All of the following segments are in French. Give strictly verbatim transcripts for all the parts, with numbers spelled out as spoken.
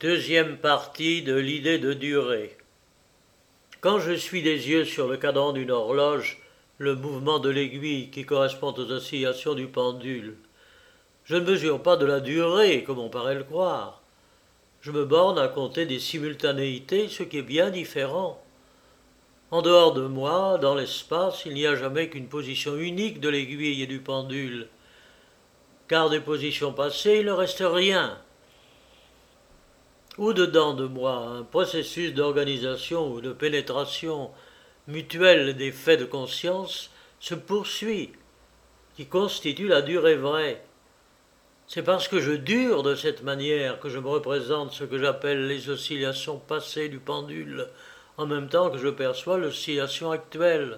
Deuxième partie de l'idée de durée. Quand je suis des yeux sur le cadran d'une horloge, le mouvement de l'aiguille qui correspond aux oscillations du pendule, je ne mesure pas de la durée, comme on paraît le croire. Je me borne à compter des simultanéités, ce qui est bien différent. En dehors de moi, dans l'espace, il n'y a jamais qu'une position unique de l'aiguille et du pendule, car des positions passées, il ne reste rien. Au-dedans de moi, un processus d'organisation ou de pénétration mutuelle des faits de conscience se poursuit, qui constitue la durée vraie. C'est parce que je dure de cette manière que je me représente ce que j'appelle les oscillations passées du pendule, en même temps que je perçois l'oscillation actuelle.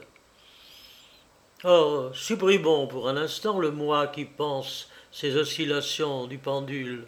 Or, supprimons pour un instant le moi qui pense ces oscillations du pendule.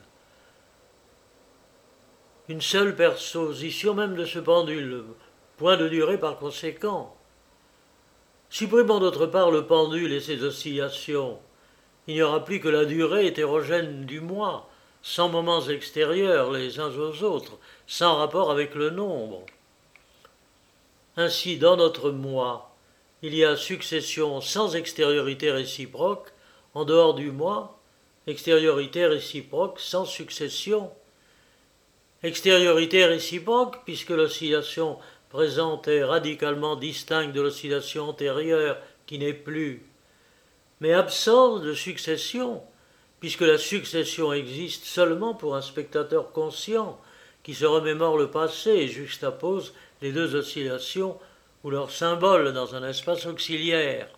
Une seule position même de ce pendule, point de durée par conséquent. Supprimons d'autre part le pendule et ses oscillations. Il n'y aura plus que la durée hétérogène du moi, sans moments extérieurs les uns aux autres, sans rapport avec le nombre. Ainsi, dans notre moi, il y a succession sans extériorité réciproque, en dehors du moi, extériorité réciproque sans succession. Extériorité réciproque, puisque l'oscillation présente est radicalement distincte de l'oscillation antérieure qui n'est plus, mais absence de succession, puisque la succession existe seulement pour un spectateur conscient qui se remémore le passé et juxtapose les deux oscillations ou leurs symboles dans un espace auxiliaire.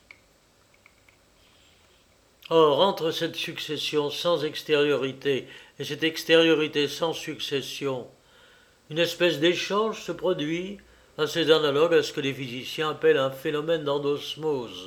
Or, entre cette succession sans extériorité et cette extériorité sans succession, une espèce d'échange se produit, assez analogue à ce que les physiciens appellent un phénomène d'endosmose.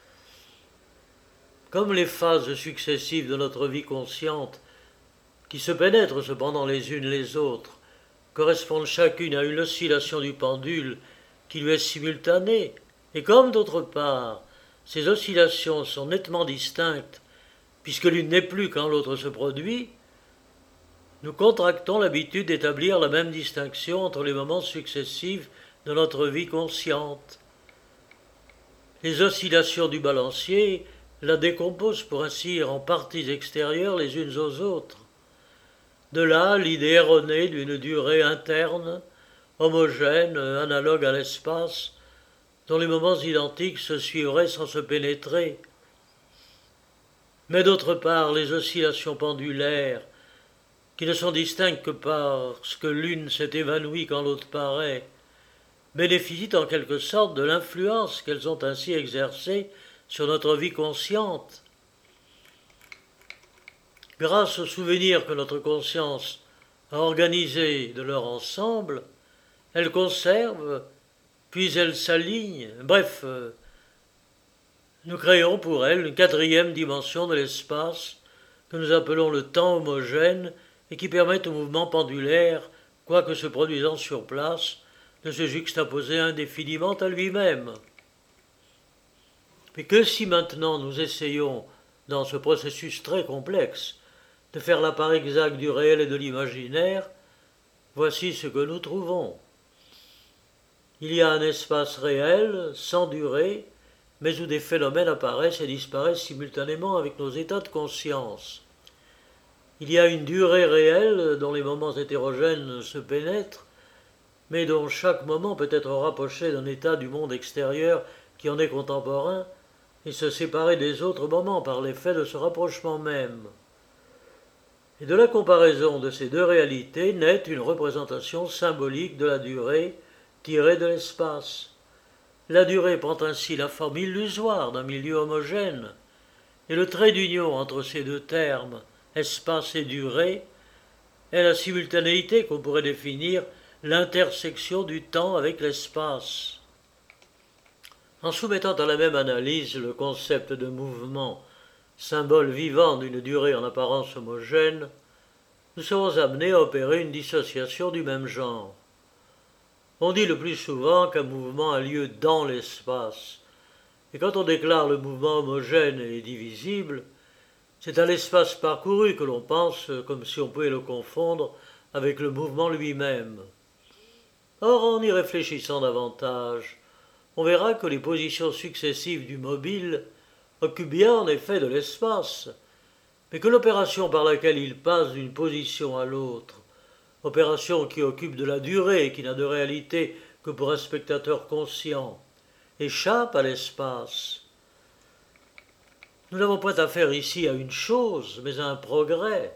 Comme les phases successives de notre vie consciente, qui se pénètrent cependant les unes les autres, correspondent chacune à une oscillation du pendule qui lui est simultanée, et comme d'autre part, ces oscillations sont nettement distinctes, puisque l'une n'est plus quand l'autre se produit, nous contractons l'habitude d'établir la même distinction entre les moments successifs de notre vie consciente. Les oscillations du balancier la décomposent pour ainsi dire en parties extérieures les unes aux autres. De là l'idée erronée d'une durée interne, homogène, analogue à l'espace, dont les moments identiques se suivraient sans se pénétrer. Mais d'autre part, les oscillations pendulaires, qui ne sont distinctes que parce que l'une s'est évanouie quand l'autre paraît, bénéficient en quelque sorte de l'influence qu'elles ont ainsi exercée sur notre vie consciente. Grâce aux souvenirs que notre conscience a organisés de leur ensemble, elle conserve, puis elle s'aligne, bref, nous créons pour elle une quatrième dimension de l'espace que nous appelons le temps homogène et qui permet au mouvement pendulaire, quoique se produisant sur place, de se juxtaposer indéfiniment à lui-même. Mais que si maintenant nous essayons, dans ce processus très complexe, de faire la part exacte du réel et de l'imaginaire, voici ce que nous trouvons. Il y a un espace réel, sans durée, mais où des phénomènes apparaissent et disparaissent simultanément avec nos états de conscience. Il y a une durée réelle dont les moments hétérogènes se pénètrent, mais dont chaque moment peut être rapproché d'un état du monde extérieur qui en est contemporain, et se séparer des autres moments par l'effet de ce rapprochement même. Et de la comparaison de ces deux réalités naît une représentation symbolique de la durée tirée de l'espace. La durée prend ainsi la forme illusoire d'un milieu homogène, et le trait d'union entre ces deux termes, espace et durée, est la simultanéité qu'on pourrait définir l'intersection du temps avec l'espace. En soumettant à la même analyse le concept de mouvement, symbole vivant d'une durée en apparence homogène, nous serons amenés à opérer une dissociation du même genre. On dit le plus souvent qu'un mouvement a lieu dans l'espace, et quand on déclare le mouvement homogène et divisible, c'est à l'espace parcouru que l'on pense, comme si on pouvait le confondre avec le mouvement lui-même. Or, en y réfléchissant davantage, on verra que les positions successives du mobile occupent bien en effet de l'espace, mais que l'opération par laquelle il passe d'une position à l'autre, opération qui occupe de la durée et qui n'a de réalité que pour un spectateur conscient, échappe à l'espace. Nous n'avons point affaire ici à une chose, mais à un progrès.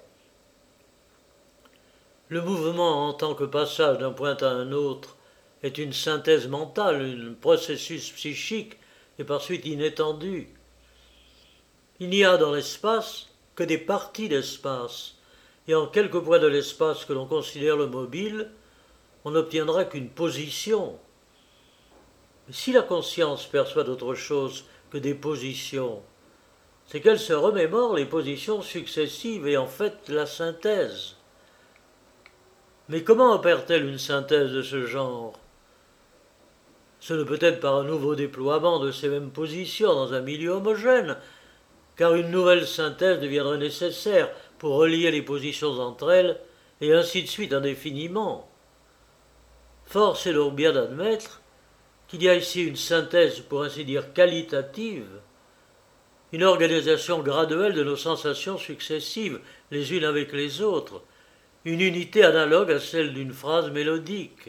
Le mouvement en tant que passage d'un point à un autre est une synthèse mentale, un processus psychique et par suite inétendu. Il n'y a dans l'espace que des parties d'espace, et en quelques points de l'espace que l'on considère le mobile, on n'obtiendra qu'une position. Mais si la conscience perçoit d'autre chose que des positions, c'est qu'elle se remémore les positions successives et en fait la synthèse. Mais comment opère-t-elle une synthèse de ce genre? Ce ne peut être par un nouveau déploiement de ces mêmes positions dans un milieu homogène, car une nouvelle synthèse deviendrait nécessaire pour relier les positions entre elles, et ainsi de suite indéfiniment. Force est donc bien d'admettre qu'il y a ici une synthèse, pour ainsi dire, qualitative, une organisation graduelle de nos sensations successives, les unes avec les autres, une unité analogue à celle d'une phrase mélodique.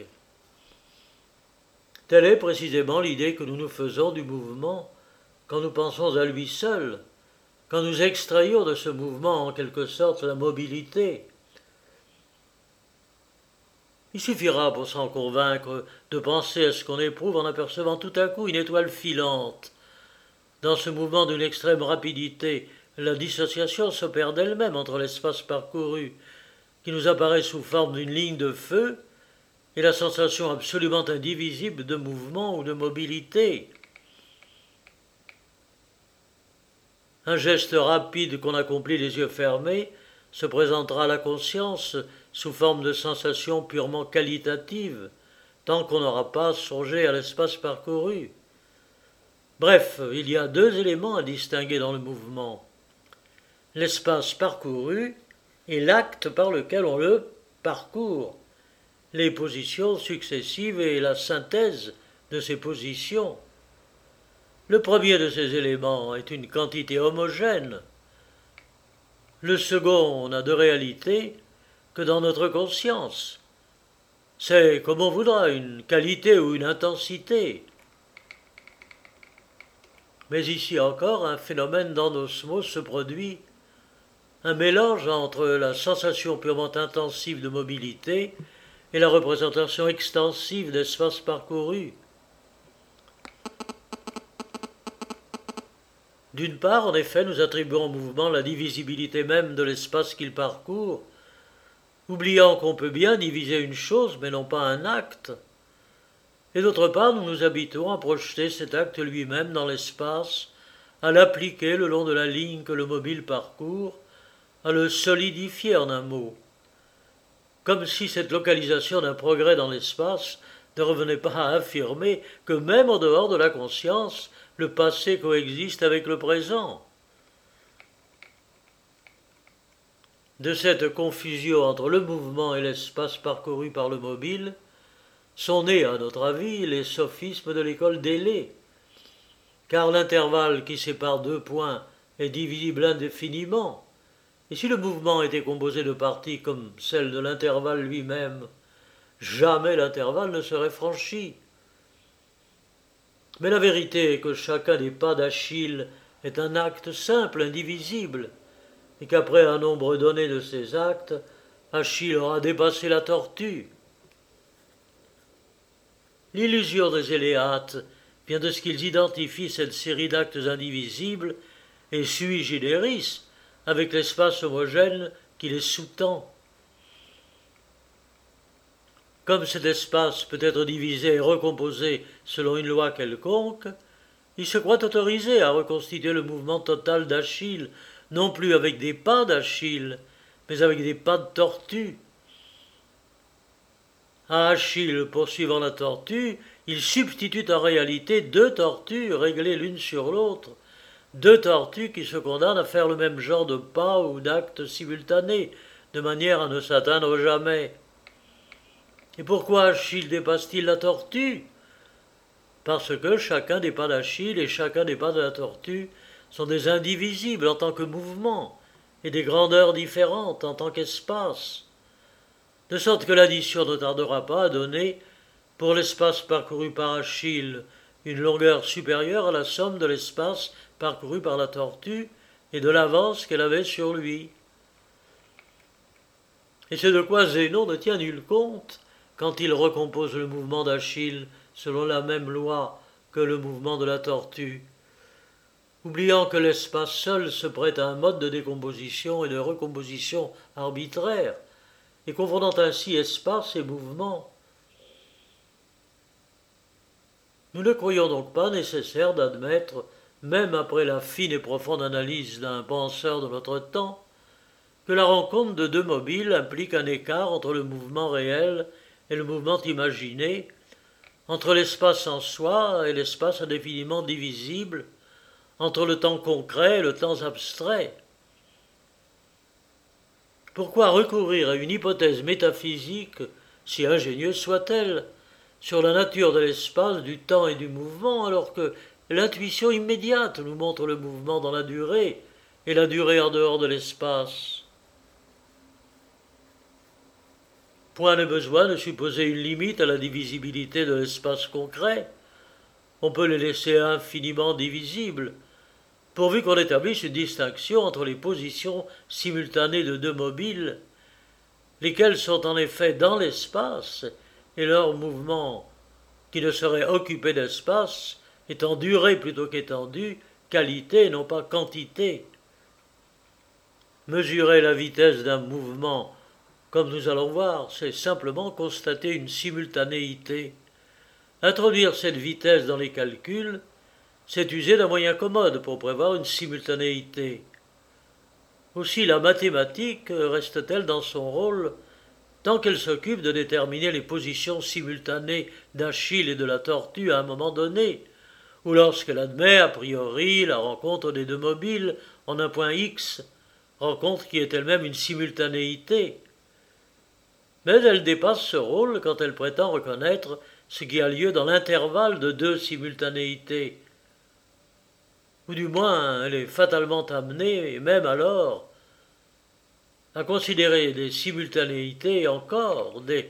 Telle est précisément l'idée que nous nous faisons du mouvement quand nous pensons à lui seul, quand nous extrayons de ce mouvement en quelque sorte la mobilité. Il suffira pour s'en convaincre de penser à ce qu'on éprouve en apercevant tout à coup une étoile filante. Dans ce mouvement d'une extrême rapidité, la dissociation s'opère d'elle-même entre l'espace parcouru, qui nous apparaît sous forme d'une ligne de feu, et la sensation absolument indivisible de mouvement ou de mobilité. Un geste rapide qu'on accomplit les yeux fermés se présentera à la conscience sous forme de sensation purement qualitative, tant qu'on n'aura pas songé à l'espace parcouru. Bref, il y a deux éléments à distinguer dans le mouvement. L'espace parcouru et l'acte par lequel on le parcourt, les positions successives et la synthèse de ces positions. Le premier de ces éléments est une quantité homogène. Le second n'a de réalité que dans notre conscience. C'est, comme on voudra, une qualité ou une intensité. Mais ici encore, un phénomène d'anosmose se produit, un mélange entre la sensation purement intensive de mobilité et la représentation extensive d'espace parcouru. D'une part, en effet, nous attribuons au mouvement la divisibilité même de l'espace qu'il parcourt, oubliant qu'on peut bien diviser une chose, mais non pas un acte. Et d'autre part, nous nous habituons à projeter cet acte lui-même dans l'espace, à l'appliquer le long de la ligne que le mobile parcourt, à le solidifier en un mot. Comme si cette localisation d'un progrès dans l'espace ne revenait pas à affirmer que même en dehors de la conscience, le passé coexiste avec le présent. De cette confusion entre le mouvement et l'espace parcouru par le mobile sont nés, à notre avis, les sophismes de l'école d'Élée, car l'intervalle qui sépare deux points est divisible indéfiniment, et si le mouvement était composé de parties comme celle de l'intervalle lui-même, jamais l'intervalle ne serait franchi. Mais la vérité est que chacun des pas d'Achille est un acte simple, indivisible, et qu'après un nombre donné de ces actes, Achille aura dépassé la tortue. L'illusion des Éléates vient de ce qu'ils identifient cette série d'actes indivisibles et sui generis avec l'espace homogène qui les sous-tend. Comme cet espace peut être divisé et recomposé selon une loi quelconque, ils se croient autorisés à reconstituer le mouvement total d'Achille, non plus avec des pas d'Achille, mais avec des pas de tortue. À Achille poursuivant la tortue, ils substituent en réalité deux tortues réglées l'une sur l'autre, deux tortues qui se condamnent à faire le même genre de pas ou d'actes simultanés, de manière à ne s'atteindre jamais. Et pourquoi Achille dépasse-t-il la tortue? Parce que chacun des pas d'Achille et chacun des pas de la tortue sont des indivisibles en tant que mouvement et des grandeurs différentes en tant qu'espace, de sorte que l'addition ne tardera pas à donner, pour l'espace parcouru par Achille, une longueur supérieure à la somme de l'espace parcouru par la tortue et de l'avance qu'elle avait sur lui. Et c'est de quoi Zénon ne tient nul compte quand il recompose le mouvement d'Achille selon la même loi que le mouvement de la tortue, oubliant que l'espace seul se prête à un mode de décomposition et de recomposition arbitraire, et confondant ainsi espace et mouvement. Nous ne croyons donc pas nécessaire d'admettre, même après la fine et profonde analyse d'un penseur de notre temps, que la rencontre de deux mobiles implique un écart entre le mouvement réel et le mouvement imaginé, entre l'espace en soi et l'espace indéfiniment divisible, entre le temps concret et le temps abstrait. Pourquoi recourir à une hypothèse métaphysique, si ingénieuse soit-elle, sur la nature de l'espace, du temps et du mouvement, alors que l'intuition immédiate nous montre le mouvement dans la durée et la durée en dehors de l'espace? Point n'est besoin de supposer une limite à la divisibilité de l'espace concret. On peut les laisser infiniment divisibles, pourvu qu'on établisse une distinction entre les positions simultanées de deux mobiles, lesquels sont en effet dans l'espace, et leur mouvement, qui ne serait occupé d'espace, étant durée plutôt qu'étendue, qualité, non pas quantité. Mesurer la vitesse d'un mouvement, comme nous allons voir, c'est simplement constater une simultanéité. Introduire cette vitesse dans les calculs, c'est user d'un moyen commode pour prévoir une simultanéité. Aussi la mathématique reste-t-elle dans son rôle tant qu'elle s'occupe de déterminer les positions simultanées d'Achille et de la tortue à un moment donné, ou lorsqu'elle admet a priori la rencontre des deux mobiles en un point X, rencontre qui est elle-même une simultanéité. Mais elle dépasse ce rôle quand elle prétend reconnaître ce qui a lieu dans l'intervalle de deux simultanéités, ou du moins elle est fatalement amenée, et même alors, à considérer des simultanéités encore, des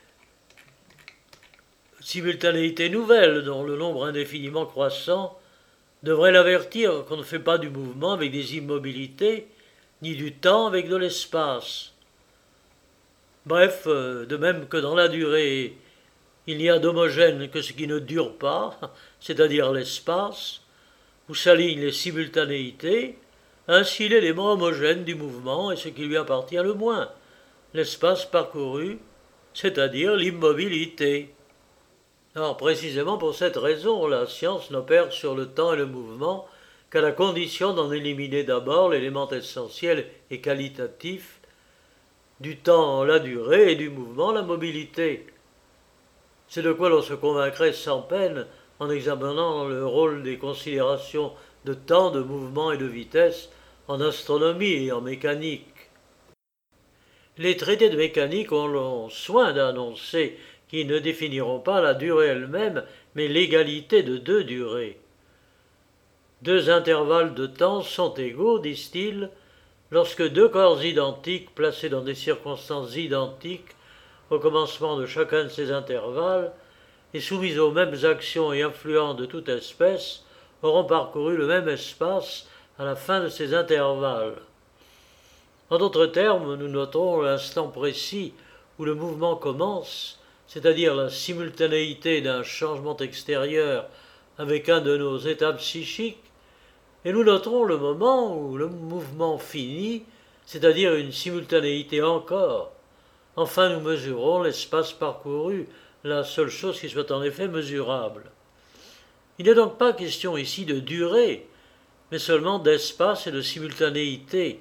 simultanéités nouvelles dont le nombre indéfiniment croissant devrait l'avertir qu'on ne fait pas du mouvement avec des immobilités, ni du temps avec de l'espace. Bref, de même que dans la durée, il n'y a d'homogène que ce qui ne dure pas, c'est-à-dire l'espace, où s'alignent les simultanéités, ainsi l'élément homogène du mouvement est ce qui lui appartient le moins, l'espace parcouru, c'est-à-dire l'immobilité. Alors précisément pour cette raison, la science n'opère sur le temps et le mouvement qu'à la condition d'en éliminer d'abord l'élément essentiel et qualitatif, du temps la durée et du mouvement la mobilité. C'est de quoi l'on se convaincrait sans peine en examinant le rôle des considérations de temps, de mouvement et de vitesse en astronomie et en mécanique. Les traités de mécanique ont soin d'annoncer qu'ils ne définiront pas la durée elle-même, mais l'égalité de deux durées. Deux intervalles de temps sont égaux, disent-ils, lorsque deux corps identiques placés dans des circonstances identiques au commencement de chacun de ces intervalles et soumis aux mêmes actions et influents de toute espèce auront parcouru le même espace à la fin de ces intervalles. En d'autres termes, nous noterons l'instant précis où le mouvement commence, c'est-à-dire la simultanéité d'un changement extérieur avec un de nos états psychiques, et nous noterons le moment où le mouvement finit, c'est-à-dire une simultanéité encore. Enfin, nous mesurons l'espace parcouru, la seule chose qui soit en effet mesurable. Il n'est donc pas question ici de durée, mais seulement d'espace et de simultanéité.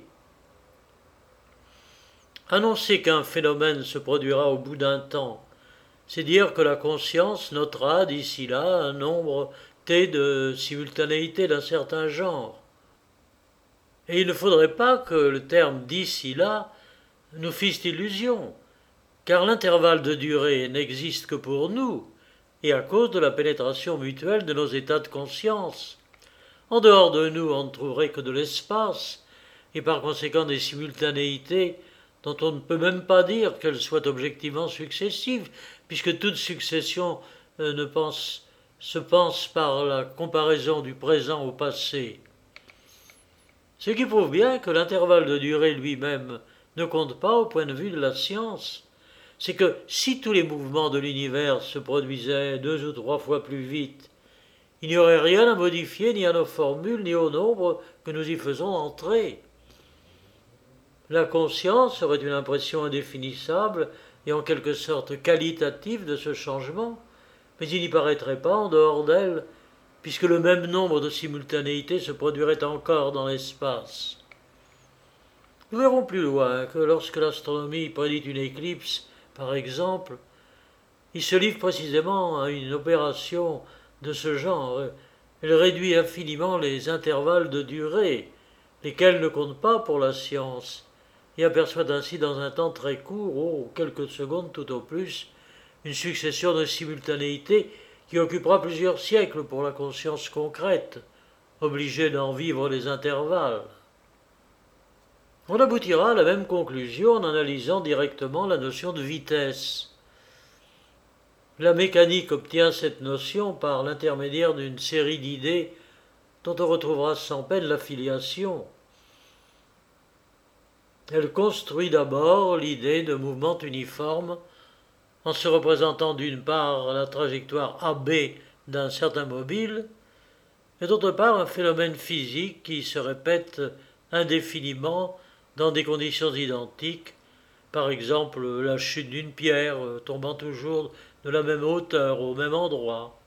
Annoncer qu'un phénomène se produira au bout d'un temps, c'est dire que la conscience notera d'ici là un nombre T de simultanéité d'un certain genre. Et il ne faudrait pas que le terme d'ici là nous fisse illusion, car l'intervalle de durée n'existe que pour nous, et à cause de la pénétration mutuelle de nos états de conscience. En dehors de nous, on ne trouverait que de l'espace, et par conséquent des simultanéités dont on ne peut même pas dire qu'elles soient objectivement successives, puisque toute succession euh, ne pense, se pense par la comparaison du présent au passé. Ce qui prouve bien que l'intervalle de durée lui-même ne compte pas au point de vue de la science. C'est que si tous les mouvements de l'univers se produisaient deux ou trois fois plus vite, il n'y aurait rien à modifier ni à nos formules ni au nombre que nous y faisons entrer. La conscience aurait une impression indéfinissable et en quelque sorte qualitative de ce changement, mais il n'y paraîtrait pas en dehors d'elle, puisque le même nombre de simultanéités se produirait encore dans l'espace. Nous verrons plus loin que lorsque l'astronomie prédit une éclipse, par exemple, il se livre précisément à une opération de ce genre. Elle réduit infiniment les intervalles de durée, lesquels ne comptent pas pour la science, et aperçoit ainsi dans un temps très court, oh, quelques secondes tout au plus, une succession de simultanéités qui occupera plusieurs siècles pour la conscience concrète, obligée d'en vivre les intervalles. On aboutira à la même conclusion en analysant directement la notion de vitesse. La mécanique obtient cette notion par l'intermédiaire d'une série d'idées dont on retrouvera sans peine l'affiliation. Elle construit d'abord l'idée de mouvement uniforme en se représentant d'une part la trajectoire A B d'un certain mobile et d'autre part un phénomène physique qui se répète indéfiniment dans des conditions identiques, par exemple la chute d'une pierre tombant toujours de la même hauteur au même endroit.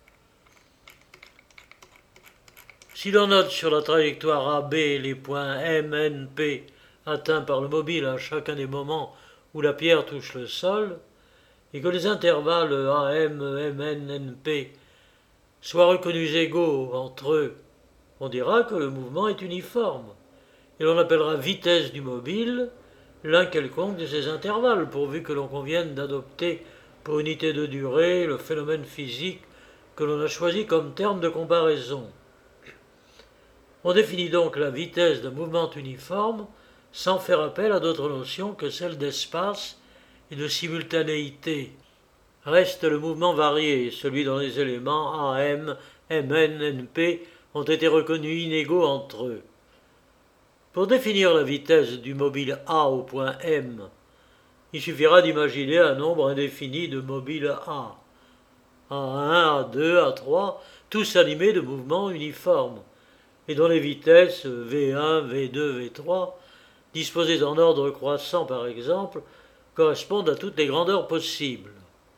Si l'on note sur la trajectoire A B les points M, N, P atteints par le mobile à chacun des moments où la pierre touche le sol, et que les intervalles A M, M N, N P soient reconnus égaux entre eux, on dira que le mouvement est uniforme, et l'on appellera vitesse du mobile l'un quelconque de ces intervalles, pourvu que l'on convienne d'adopter pour unité de durée le phénomène physique que l'on a choisi comme terme de comparaison. On définit donc la vitesse d'un mouvement uniforme sans faire appel à d'autres notions que celles d'espace et de simultanéité. Reste le mouvement varié, celui dont les éléments A M, M N, N P ont été reconnus inégaux entre eux. Pour définir la vitesse du mobile A au point M, il suffira d'imaginer un nombre indéfini de mobiles A. A un, A deux, A trois, tous animés de mouvements uniformes, et dont les vitesses V un, V deux, V trois, disposées en ordre croissant par exemple, correspondent à toutes les grandeurs possibles.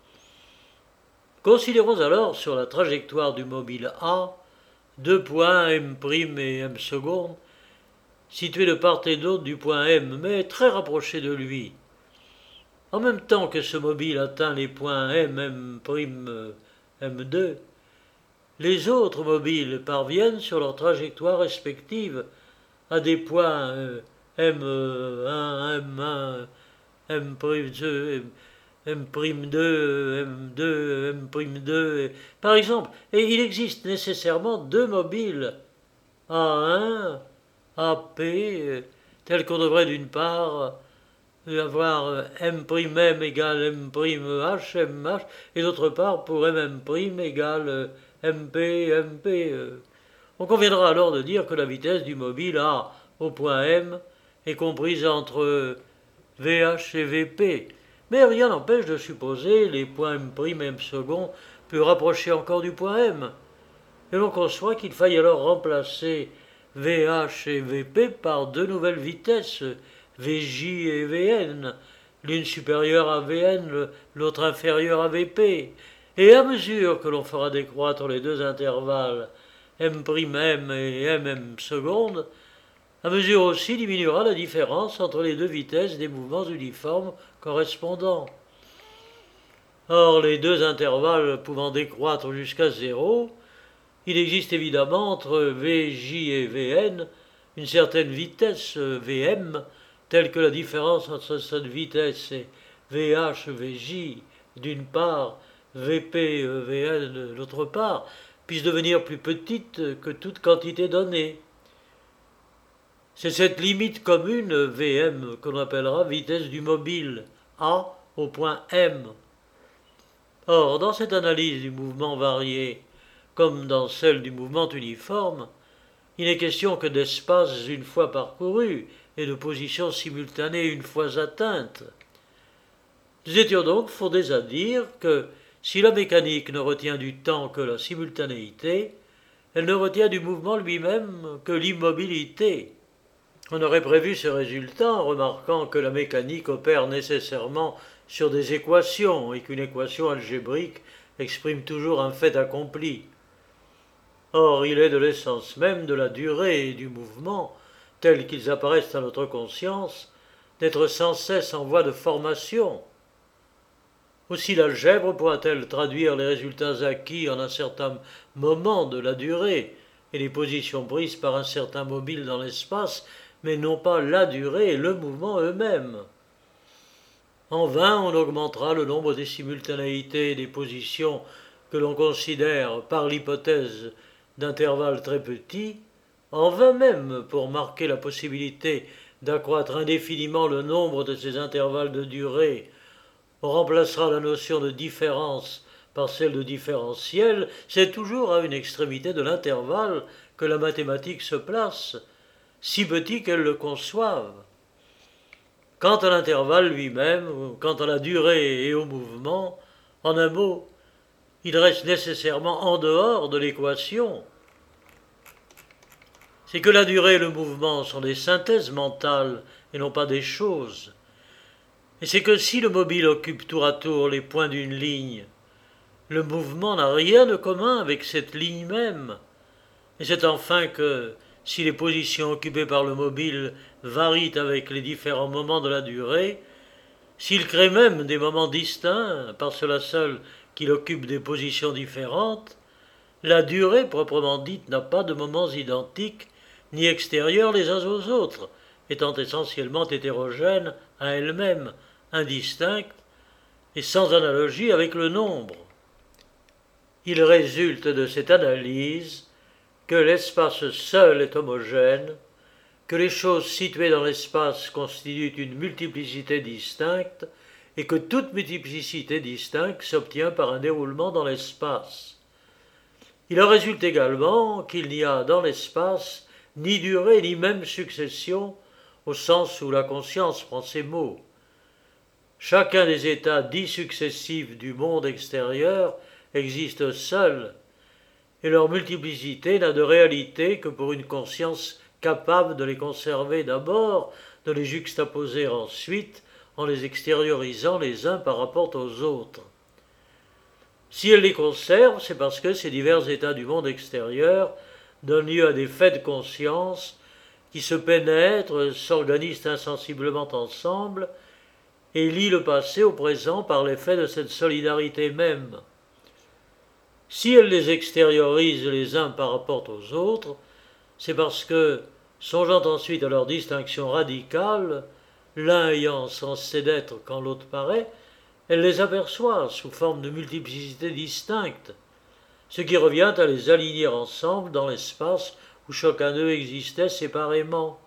Considérons alors sur la trajectoire du mobile A deux points M' et M secondes, situés de part et d'autre du point M, mais très rapprochés de lui. En même temps que ce mobile atteint les points M, M', M deux, les autres mobiles parviennent sur leur trajectoire respective à des points M un, M un, M deux, M deux, M deux, M deux, par exemple. Et il existe nécessairement deux mobiles, A un, A P, tels qu'on devrait d'une part avoir M'M égale M'H, M H, et d'autre part pour M' égale M P, M P. On conviendra alors de dire que la vitesse du mobile A au point M est comprise entre V H et V P, mais rien n'empêche de supposer les points M' et M second plus rapprochés encore du point M, et l'on conçoit qu'il faille alors remplacer V H et V P par deux nouvelles vitesses, V J et V N, l'une supérieure à V N, l'autre inférieure à V P, et à mesure que l'on fera décroître les deux intervalles M'M et M' secondes, à mesure aussi diminuera la différence entre les deux vitesses des mouvements uniformes correspondants. Or, les deux intervalles pouvant décroître jusqu'à zéro, il existe évidemment entre V J et V N une certaine vitesse V M, telle que la différence entre cette vitesse et V H, V J d'une part, V P, V N de l'autre part, puisse devenir plus petite que toute quantité donnée. C'est cette limite commune, V M, qu'on appellera vitesse du mobile, A au point M. Or, dans cette analyse du mouvement varié, comme dans celle du mouvement uniforme, il n'est question que d'espace une fois parcouru et de position simultanée une fois atteinte. Nous étions donc fondés à dire que si la mécanique ne retient du temps que la simultanéité, elle ne retient du mouvement lui-même que l'immobilité. On aurait prévu ce résultat en remarquant que la mécanique opère nécessairement sur des équations et qu'une équation algébrique exprime toujours un fait accompli. Or, il est de l'essence même de la durée et du mouvement, tels qu'ils apparaissent à notre conscience, d'être sans cesse en voie de formation. Aussi l'algèbre pourra-t-elle traduire les résultats acquis en un certain moment de la durée et les positions prises par un certain mobile dans l'espace, mais non pas la durée et le mouvement eux-mêmes. En vain, on augmentera le nombre des simultanéités et des positions que l'on considère, par l'hypothèse d'intervalles très petits, en vain même pour marquer la possibilité d'accroître indéfiniment le nombre de ces intervalles de durée. On remplacera la notion de différence par celle de différentiel, c'est toujours à une extrémité de l'intervalle que la mathématique se place, si petit qu'elle le conçoive. Quant à l'intervalle lui-même, quant à la durée et au mouvement, en un mot, il reste nécessairement en dehors de l'équation. C'est que la durée et le mouvement sont des synthèses mentales et non pas des choses. Et c'est que si le mobile occupe tour à tour les points d'une ligne, le mouvement n'a rien de commun avec cette ligne même. Et c'est enfin que, si les positions occupées par le mobile varient avec les différents moments de la durée, s'il crée même des moments distincts, par cela seul qu'il occupe des positions différentes, la durée proprement dite n'a pas de moments identiques ni extérieurs les uns aux autres, étant essentiellement hétérogène à elle-même, indistincte et sans analogie avec le nombre. Il résulte de cette analyse que l'espace seul est homogène, que les choses situées dans l'espace constituent une multiplicité distincte et que toute multiplicité distincte s'obtient par un déroulement dans l'espace. Il en résulte également qu'il n'y a dans l'espace ni durée ni même succession au sens où la conscience prend ces mots. Chacun des états dits successifs du monde extérieur existe seul, et leur multiplicité n'a de réalité que pour une conscience capable de les conserver d'abord, de les juxtaposer ensuite, en les extériorisant les uns par rapport aux autres. Si elle les conserve, c'est parce que ces divers états du monde extérieur donnent lieu à des faits de conscience qui se pénètrent, s'organisent insensiblement ensemble, et lient le passé au présent par l'effet de cette solidarité même. Si elle les extériorise les uns par rapport aux autres, c'est parce que, songeant ensuite à leur distinction radicale, l'un ayant censé d'être quand l'autre paraît, elle les aperçoit sous forme de multiplicité distincte, ce qui revient à les aligner ensemble dans l'espace où chacun d'eux existait séparément.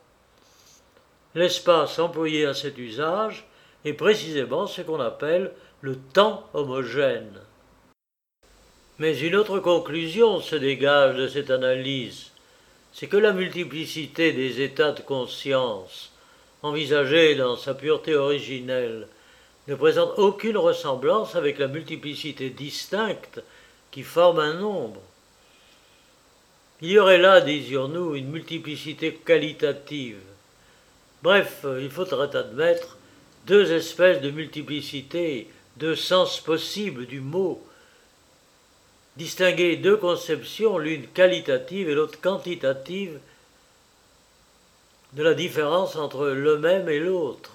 L'espace employé à cet usage est précisément ce qu'on appelle le temps homogène. Mais une autre conclusion se dégage de cette analyse, c'est que la multiplicité des états de conscience, envisagée dans sa pureté originelle, ne présente aucune ressemblance avec la multiplicité distincte qui forme un nombre. Il y aurait là, disions-nous, une multiplicité qualitative. Bref, il faudrait admettre deux espèces de multiplicité, deux sens possibles du mot, distinguer deux conceptions, l'une qualitative et l'autre quantitative, de la différence entre le même et l'autre.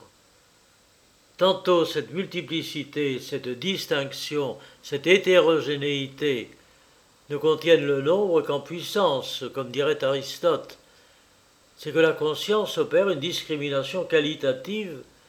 Tantôt cette multiplicité, cette distinction, cette hétérogénéité ne contiennent le nombre qu'en puissance, comme dirait Aristote. C'est que la conscience opère une discrimination qualitative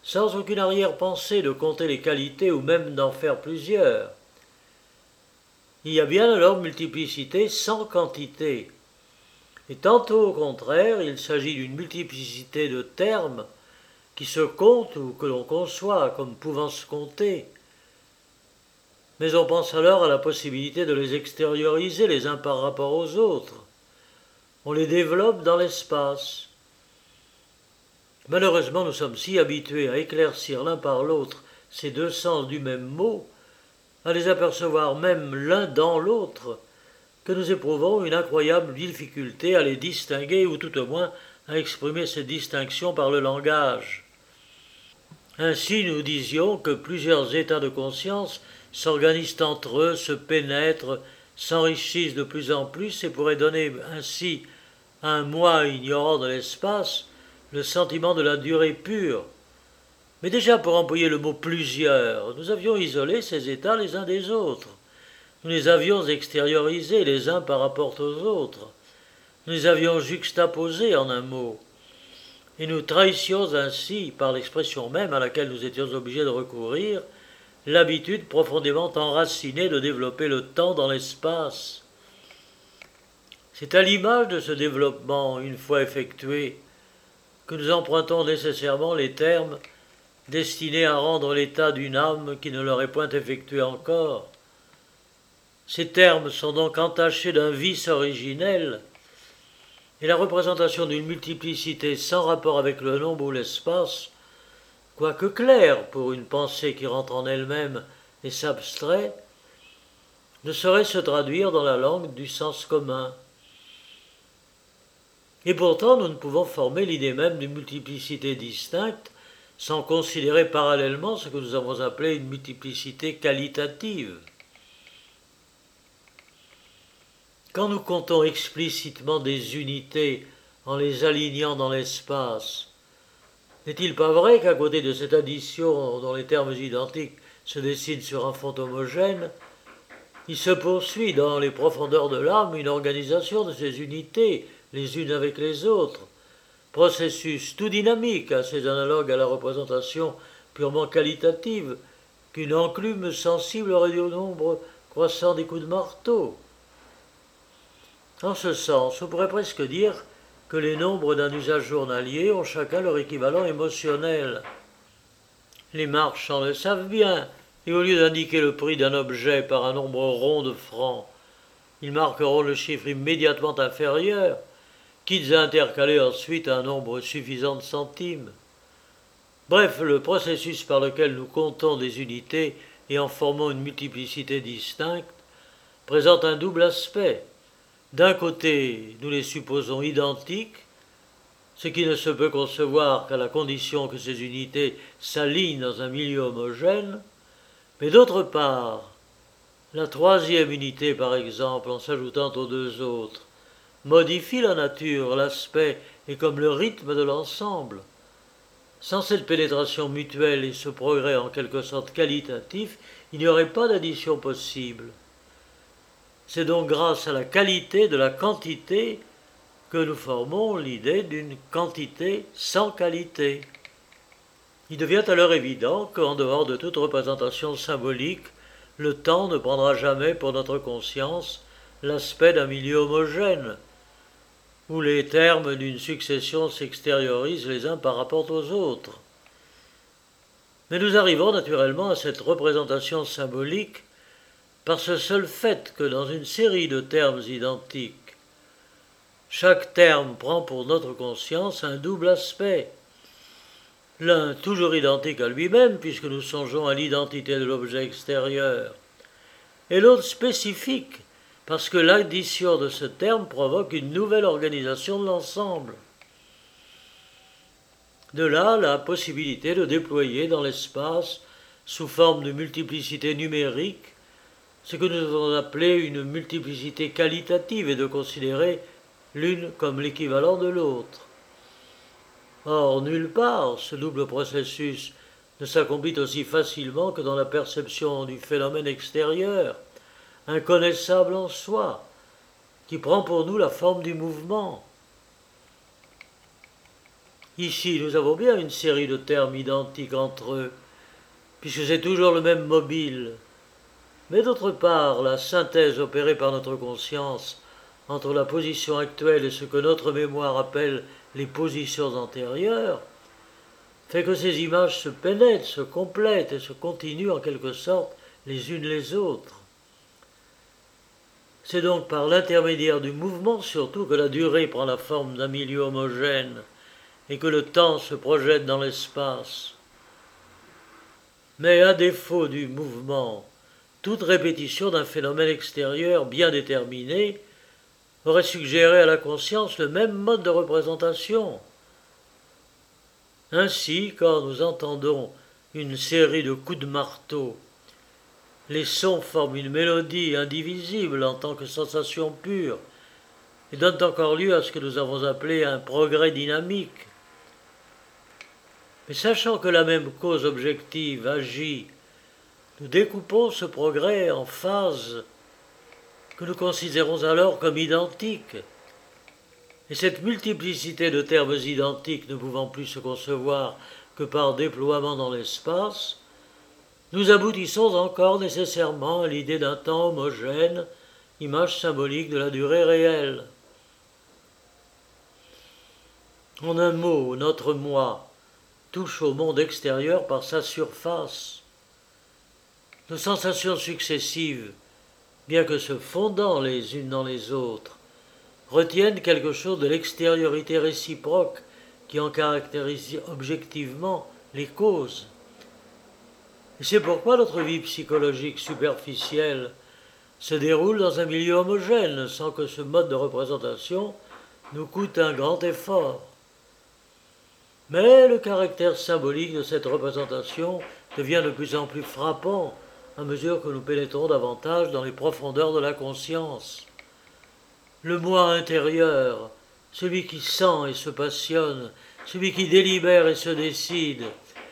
sans aucune arrière-pensée de compter les qualités ou même d'en faire plusieurs. Il y a bien alors multiplicité sans quantité. Et tantôt au contraire, il s'agit d'une multiplicité de termes qui se comptent ou que l'on conçoit comme pouvant se compter. Mais on pense alors à la possibilité de les extérioriser les uns par rapport aux autres. On les développe dans l'espace. Malheureusement, nous sommes si habitués à éclaircir l'un par l'autre ces deux sens du même mot, à les apercevoir même l'un dans l'autre, que nous éprouvons une incroyable difficulté à les distinguer ou tout au moins à exprimer ces distinctions par le langage. Ainsi, nous disions que plusieurs états de conscience s'organisent entre eux, se pénètrent, s'enrichissent de plus en plus et pourraient donner ainsi à un moi ignorant de l'espace le sentiment de la durée pure. Mais déjà pour employer le mot plusieurs, nous avions isolé ces états les uns des autres. Nous les avions extériorisés les uns par rapport aux autres. Nous les avions juxtaposés en un mot. Et nous trahissions ainsi, par l'expression même à laquelle nous étions obligés de recourir, l'habitude profondément enracinée de développer le temps dans l'espace. C'est à l'image de ce développement, une fois effectué, que nous empruntons nécessairement les termes destinés à rendre l'état d'une âme qui ne l'aurait point effectué encore. Ces termes sont donc entachés d'un vice originel, et la représentation d'une multiplicité sans rapport avec le nombre ou l'espace, quoique claire pour une pensée qui rentre en elle-même et s'abstrait, ne saurait se traduire dans la langue du sens commun. Et pourtant, nous ne pouvons former l'idée même d'une multiplicité distincte sans considérer parallèlement ce que nous avons appelé une multiplicité qualitative. Quand nous comptons explicitement des unités en les alignant dans l'espace, n'est-il pas vrai qu'à côté de cette addition dont les termes identiques se dessinent sur un fond homogène, il se poursuit dans les profondeurs de l'âme une organisation de ces unités les unes avec les autres, processus tout dynamique, assez analogue à la représentation purement qualitative qu'une enclume sensible aurait du nombre croissant des coups de marteau. En ce sens, on pourrait presque dire que les nombres d'un usage journalier ont chacun leur équivalent émotionnel. Les marchands le savent bien, et au lieu d'indiquer le prix d'un objet par un nombre rond de francs, ils marqueront le chiffre immédiatement inférieur, quitte à intercaler ensuite un nombre suffisant de centimes. Bref, le processus par lequel nous comptons des unités et en formons une multiplicité distincte présente un double aspect. D'un côté, nous les supposons identiques, ce qui ne se peut concevoir qu'à la condition que ces unités s'alignent dans un milieu homogène, mais d'autre part, la troisième unité, par exemple, en s'ajoutant aux deux autres, modifie la nature, l'aspect et comme le rythme de l'ensemble. Sans cette pénétration mutuelle et ce progrès en quelque sorte qualitatif, il n'y aurait pas d'addition possible. C'est donc grâce à la qualité de la quantité que nous formons l'idée d'une quantité sans qualité. Il devient alors évident qu'en dehors de toute représentation symbolique, le temps ne prendra jamais pour notre conscience l'aspect d'un milieu homogène, où les termes d'une succession s'extériorisent les uns par rapport aux autres. Mais nous arrivons naturellement à cette représentation symbolique par ce seul fait que dans une série de termes identiques, chaque terme prend pour notre conscience un double aspect. L'un toujours identique à lui-même, puisque nous songeons à l'identité de l'objet extérieur, et l'autre spécifique, parce que l'addition de ce terme provoque une nouvelle organisation de l'ensemble. De là la possibilité de déployer dans l'espace, sous forme de multiplicité numérique, ce que nous avons appelé une multiplicité qualitative et de considérer l'une comme l'équivalent de l'autre. Or, nulle part ce double processus ne s'accomplit aussi facilement que dans la perception du phénomène extérieur, inconnaissable en soi, qui prend pour nous la forme du mouvement. Ici, nous avons bien une série de termes identiques entre eux, puisque c'est toujours le même mobile. Mais d'autre part, la synthèse opérée par notre conscience entre la position actuelle et ce que notre mémoire appelle les positions antérieures fait que ces images se pénètrent, se complètent et se continuent en quelque sorte les unes les autres. C'est donc par l'intermédiaire du mouvement surtout que la durée prend la forme d'un milieu homogène et que le temps se projette dans l'espace. Mais à défaut du mouvement, toute répétition d'un phénomène extérieur bien déterminé aurait suggéré à la conscience le même mode de représentation. Ainsi, quand nous entendons une série de coups de marteau, les sons forment une mélodie indivisible en tant que sensation pure et donnent encore lieu à ce que nous avons appelé un progrès dynamique. Mais sachant que la même cause objective agit, nous découpons ce progrès en phases que nous considérons alors comme identiques. Et cette multiplicité de termes identiques ne pouvant plus se concevoir que par déploiement dans l'espace, nous aboutissons encore nécessairement à l'idée d'un temps homogène, image symbolique de la durée réelle. En un mot, notre moi touche au monde extérieur par sa surface. Nos sensations successives, bien que se fondant les unes dans les autres, retiennent quelque chose de l'extériorité réciproque qui en caractérise objectivement les causes. Et c'est pourquoi notre vie psychologique superficielle se déroule dans un milieu homogène sans que ce mode de représentation nous coûte un grand effort. Mais le caractère symbolique de cette représentation devient de plus en plus frappant à mesure que nous pénétrons davantage dans les profondeurs de la conscience. Le moi intérieur, celui qui sent et se passionne, celui qui délibère et se décide,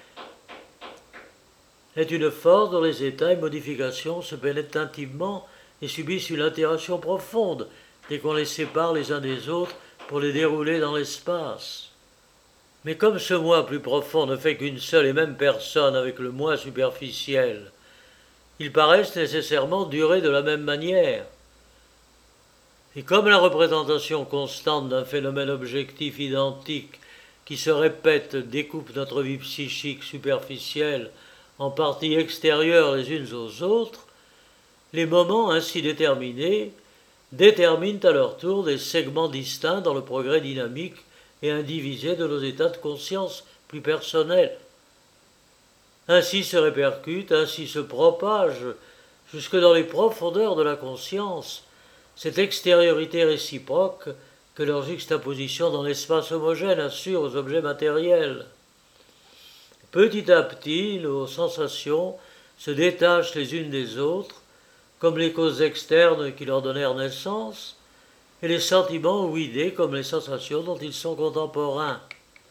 est une force dont les états et modifications se pénètrent intimement et subissent une interaction profonde dès qu'on les sépare les uns des autres pour les dérouler dans l'espace. Mais comme ce moi plus profond ne fait qu'une seule et même personne avec le moi superficiel, ils paraissent nécessairement durer de la même manière. Et comme la représentation constante d'un phénomène objectif identique qui se répète découpe notre vie psychique superficielle en parties extérieures les unes aux autres, les moments ainsi déterminés déterminent à leur tour des segments distincts dans le progrès dynamique et indivisé de nos états de conscience plus personnels. Ainsi se répercute, ainsi se propage, jusque dans les profondeurs de la conscience, cette extériorité réciproque que leur juxtaposition dans l'espace homogène assure aux objets matériels. Petit à petit, nos sensations se détachent les unes des autres, comme les causes externes qui leur donnèrent naissance, et les sentiments ou idées comme les sensations dont ils sont contemporains.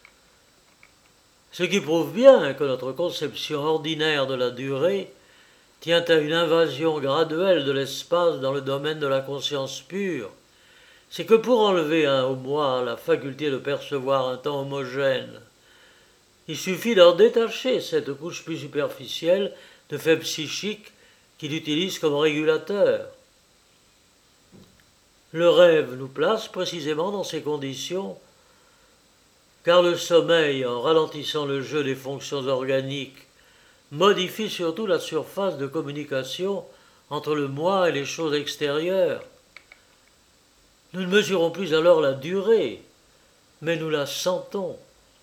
Ce qui prouve bien que notre conception ordinaire de la durée tient à une invasion graduelle de l'espace dans le domaine de la conscience pure, c'est que pour enlever un au moi la faculté de percevoir un temps homogène, il suffit d'en détacher cette couche plus superficielle de fait psychique qu'il utilise comme régulateur. Le rêve nous place précisément dans ces conditions, car le sommeil, en ralentissant le jeu des fonctions organiques, modifie surtout la surface de communication entre le moi et les choses extérieures. Nous ne mesurons plus alors la durée, mais nous la sentons.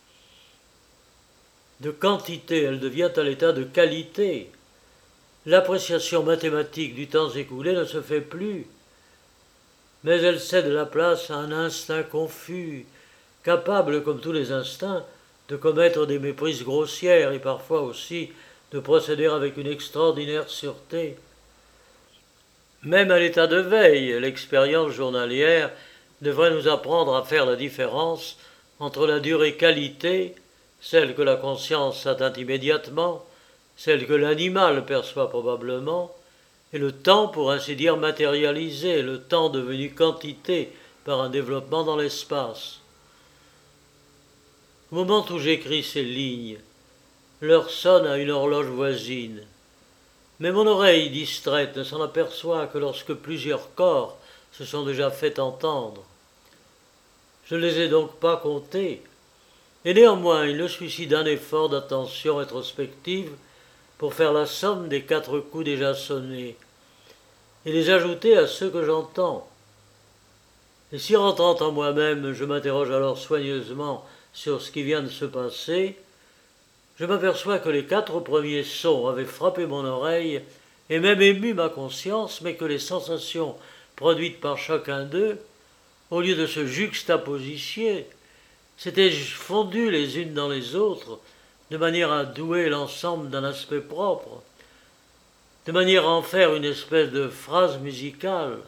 De quantité, elle devient à l'état de qualité. L'appréciation mathématique du temps écoulé ne se fait plus, mais elle cède la place à un instinct confus, capable, comme tous les instincts, de commettre des méprises grossières et parfois aussi de procéder avec une extraordinaire sûreté. Même à l'état de veille, l'expérience journalière devrait nous apprendre à faire la différence entre la durée qualité, celle que la conscience atteint immédiatement, celle que l'animal perçoit probablement, et le temps, pour ainsi dire, matérialisé, le temps devenu quantité par un développement dans l'espace. Au moment où j'écris ces lignes, l'heure sonne à une horloge voisine. Mais mon oreille distraite ne s'en aperçoit que lorsque plusieurs corps se sont déjà fait entendre. Je ne les ai donc pas comptés, et néanmoins il ne suffit d'un effort d'attention rétrospective pour faire la somme des quatre coups déjà sonnés, et les ajouter à ceux que j'entends. Et si rentrant en moi-même, je m'interroge alors soigneusement sur ce qui vient de se passer, je m'aperçois que les quatre premiers sons avaient frappé mon oreille et même ému ma conscience, mais que les sensations produites par chacun d'eux, au lieu de se juxtaposier, s'étaient fondues les unes dans les autres, de manière à douer l'ensemble d'un aspect propre, de manière à en faire une espèce de phrase musicale.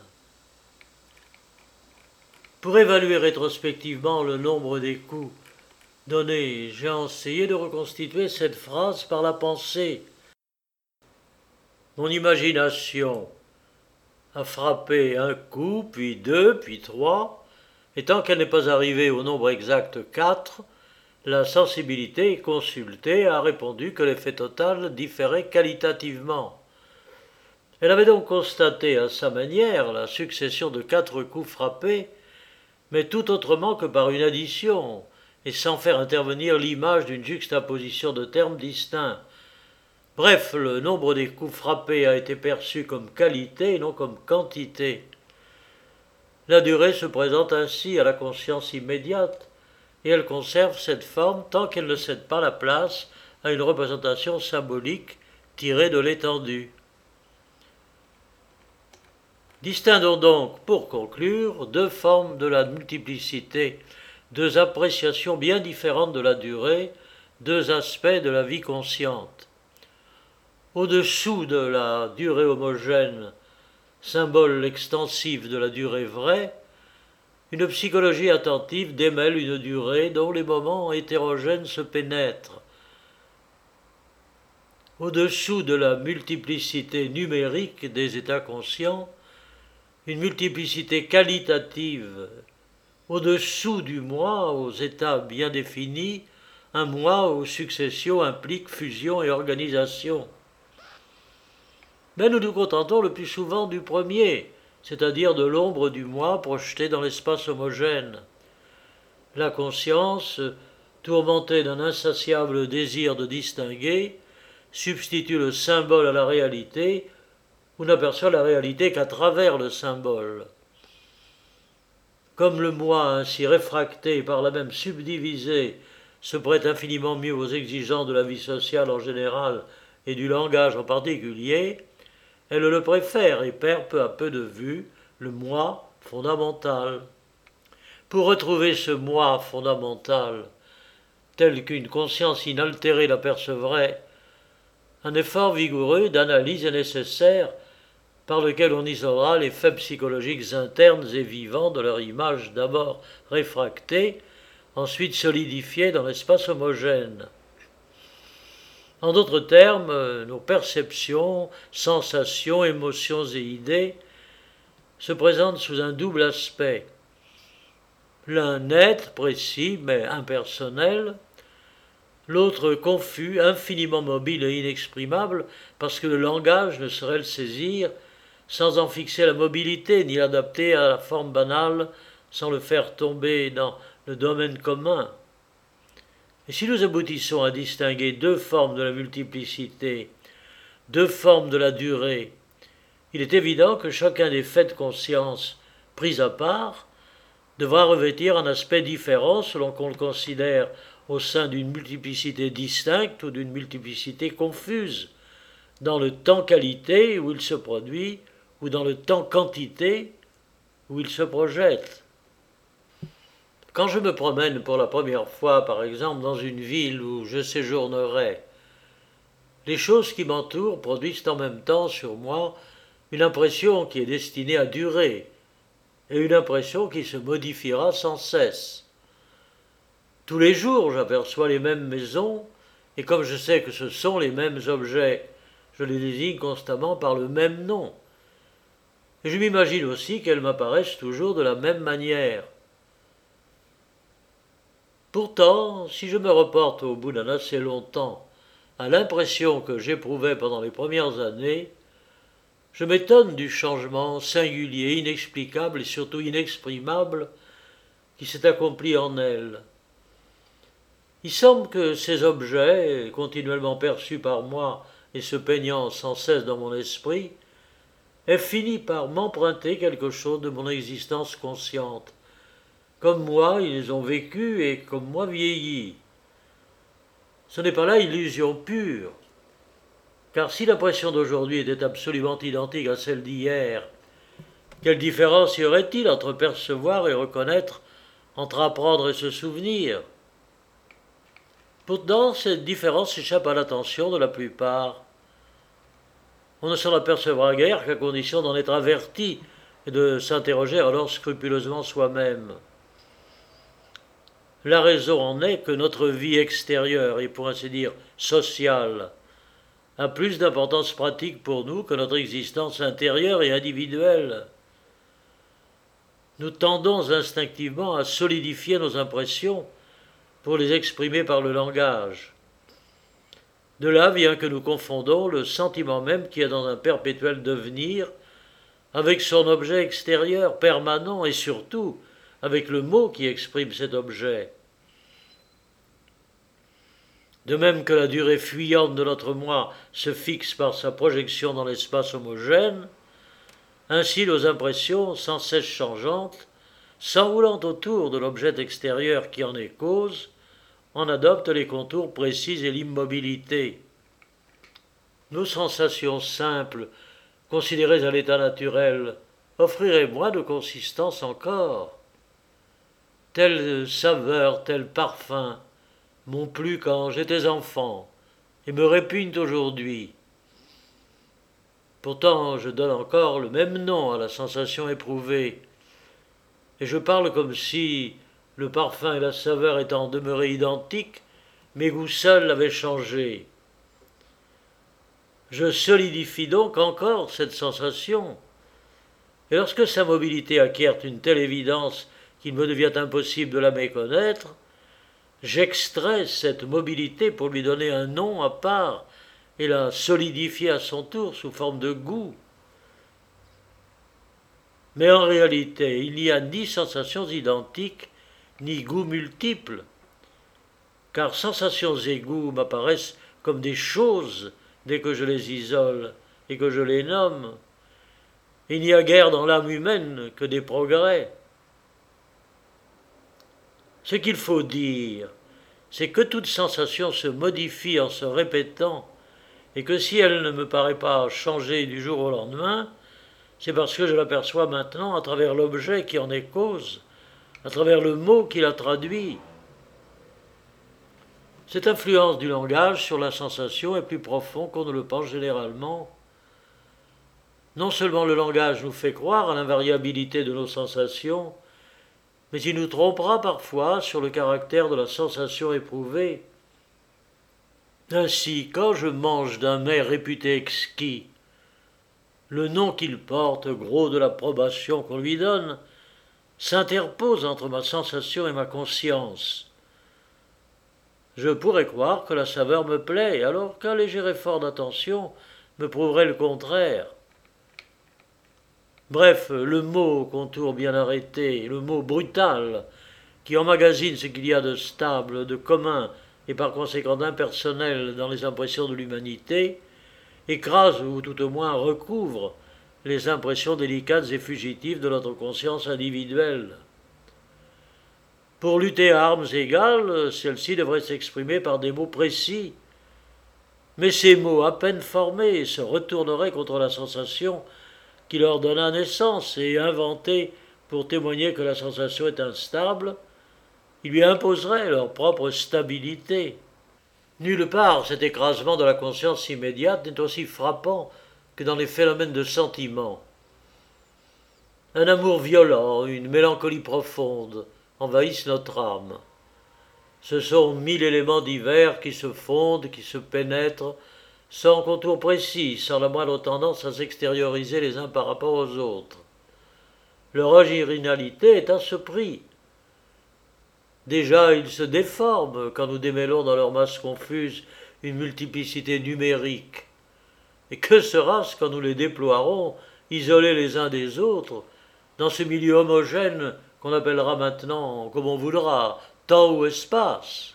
Pour évaluer rétrospectivement le nombre des coups donnés, j'ai essayé de reconstituer cette phrase par la pensée. Mon imagination a frappé un coup, puis deux, puis trois, et tant qu'elle n'est pas arrivée au nombre exact quatre, la sensibilité consultée a répondu que l'effet total différait qualitativement. Elle avait donc constaté à sa manière la succession de quatre coups frappés, mais tout autrement que par une addition, et sans faire intervenir l'image d'une juxtaposition de termes distincts. Bref, le nombre des coups frappés a été perçu comme qualité et non comme quantité. La durée se présente ainsi à la conscience immédiate, et elle conserve cette forme tant qu'elle ne cède pas la place à une représentation symbolique tirée de l'étendue. Distinguons donc, pour conclure, deux formes de la multiplicité, deux appréciations bien différentes de la durée, deux aspects de la vie consciente. Au-dessous de la durée homogène, symbole extensif de la durée vraie, une psychologie attentive démêle une durée dont les moments hétérogènes se pénètrent. Au-dessous de la multiplicité numérique des états conscients, une multiplicité qualitative. Au-dessous du moi, aux états bien définis, un moi où succession implique fusion et organisation. Mais nous nous contentons le plus souvent du premier, c'est-à-dire de l'ombre du moi projetée dans l'espace homogène. La conscience, tourmentée d'un insatiable désir de distinguer, substitue le symbole à la réalité, ou n'aperçoit la réalité qu'à travers le symbole. Comme le moi ainsi réfracté et par là même subdivisé se prête infiniment mieux aux exigences de la vie sociale en général et du langage en particulier, elle le préfère et perd peu à peu de vue le moi fondamental. Pour retrouver ce moi fondamental, tel qu'une conscience inaltérée l'apercevrait, un effort vigoureux d'analyse est nécessaire par lequel on isolera les faits psychologiques internes et vivants de leur image d'abord réfractée, ensuite solidifiée dans l'espace homogène. En d'autres termes, nos perceptions, sensations, émotions et idées se présentent sous un double aspect. L'un net, précis, mais impersonnel, l'autre confus, infiniment mobile et inexprimable, parce que le langage ne saurait le saisir, sans en fixer la mobilité, ni l'adapter à la forme banale, sans le faire tomber dans le domaine commun. Et si nous aboutissons à distinguer deux formes de la multiplicité, deux formes de la durée, il est évident que chacun des faits de conscience, pris à part, devra revêtir un aspect différent selon qu'on le considère au sein d'une multiplicité distincte ou d'une multiplicité confuse, dans le temps-qualité où il se produit, ou dans le temps-quantité où il se projette. Quand je me promène pour la première fois, par exemple, dans une ville où je séjournerai, les choses qui m'entourent produisent en même temps sur moi une impression qui est destinée à durer, et une impression qui se modifiera sans cesse. Tous les jours, j'aperçois les mêmes maisons, et comme je sais que ce sont les mêmes objets, je les désigne constamment par le même nom. Et je m'imagine aussi qu'elles m'apparaissent toujours de la même manière. Pourtant, si je me reporte au bout d'un assez long temps à l'impression que j'éprouvais pendant les premières années, je m'étonne du changement singulier, inexplicable et surtout inexprimable qui s'est accompli en elle. Il semble que ces objets, continuellement perçus par moi et se peignant sans cesse dans mon esprit, aient fini par m'emprunter quelque chose de mon existence consciente. Comme moi, ils ont vécu et comme moi vieilli. Ce n'est pas là illusion pure, car si l'impression d'aujourd'hui était absolument identique à celle d'hier, quelle différence y aurait-il entre percevoir et reconnaître, entre apprendre et se souvenir? Pourtant, cette différence échappe à l'attention de la plupart. On ne s'en apercevra guère qu'à condition d'en être averti et de s'interroger alors scrupuleusement soi-même. La raison en est que notre vie extérieure et pour ainsi dire sociale a plus d'importance pratique pour nous que notre existence intérieure et individuelle. Nous tendons instinctivement à solidifier nos impressions pour les exprimer par le langage. De là vient que nous confondons le sentiment même qui est dans un perpétuel devenir avec son objet extérieur permanent et surtout avec le mot qui exprime cet objet. De même que la durée fuyante de notre moi se fixe par sa projection dans l'espace homogène, ainsi nos impressions, sans cesse changeantes, s'enroulant autour de l'objet extérieur qui en est cause, en adoptent les contours précis et l'immobilité. Nos sensations simples, considérées à l'état naturel, offriraient moins de consistance encore. Telle saveur, tel parfum m'ont plu quand j'étais enfant et me répugnent aujourd'hui. Pourtant, je donne encore le même nom à la sensation éprouvée, et je parle comme si, le parfum et la saveur étant demeurés identiques, mes goûts seuls avaient changé. Je solidifie donc encore cette sensation, et lorsque sa mobilité acquiert une telle évidence qu'il me devient impossible de la méconnaître, j'extrais cette mobilité pour lui donner un nom à part et la solidifier à son tour sous forme de goût. Mais en réalité, il n'y a ni sensations identiques, ni goûts multiples, car sensations et goûts m'apparaissent comme des choses dès que je les isole et que je les nomme. Il n'y a guère dans l'âme humaine que des progrès. Ce qu'il faut dire, c'est que toute sensation se modifie en se répétant, et que si elle ne me paraît pas changer du jour au lendemain, c'est parce que je l'aperçois maintenant à travers l'objet qui en est cause, à travers le mot qui la traduit. Cette influence du langage sur la sensation est plus profonde qu'on ne le pense généralement. Non seulement le langage nous fait croire à l'invariabilité de nos sensations, mais il nous trompera parfois sur le caractère de la sensation éprouvée. Ainsi, quand je mange d'un mets réputé exquis, le nom qu'il porte, gros de l'approbation qu'on lui donne, s'interpose entre ma sensation et ma conscience. Je pourrais croire que la saveur me plaît, alors qu'un léger effort d'attention me prouverait le contraire. Bref, le mot au contour bien arrêté, le mot brutal, qui emmagasine ce qu'il y a de stable, de commun et par conséquent d'impersonnel dans les impressions de l'humanité, écrase ou tout au moins recouvre les impressions délicates et fugitives de notre conscience individuelle. Pour lutter à armes égales, celle-ci devrait s'exprimer par des mots précis, mais ces mots à peine formés se retourneraient contre la sensation qui leur donna naissance et inventés pour témoigner que la sensation est instable, ils lui imposeraient leur propre stabilité. Nulle part cet écrasement de la conscience immédiate n'est aussi frappant que dans les phénomènes de sentiment. Un amour violent, une mélancolie profonde envahissent notre âme. Ce sont mille éléments divers qui se fondent, qui se pénètrent, sans contour précis, sans la moindre tendance à s'extérioriser les uns par rapport aux autres. Leur originalité est à ce prix. Déjà, ils se déforment quand nous démêlons dans leur masse confuse une multiplicité numérique. Et que sera-ce quand nous les déploierons, isolés les uns des autres, dans ce milieu homogène qu'on appellera maintenant, comme on voudra, temps ou espace?